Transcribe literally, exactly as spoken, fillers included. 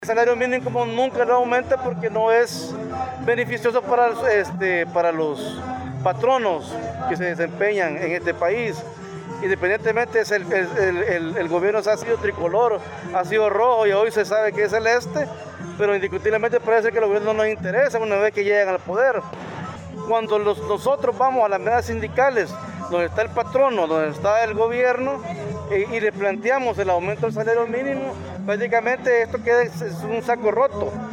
El salario mínimo como nunca lo aumenta porque no es beneficioso para, este, para los patronos que se desempeñan en este país. Independientemente, es el, el, el, el gobierno ha sido tricolor, ha sido rojo y hoy se sabe que es celeste, pero indiscutiblemente parece que el gobierno no nos interesa una vez que llegan al poder. Cuando los, nosotros vamos a las mesas sindicales, donde está el patrono, donde está el gobierno, y, y le planteamos el aumento del salario mínimo, prácticamente esto queda es un saco roto.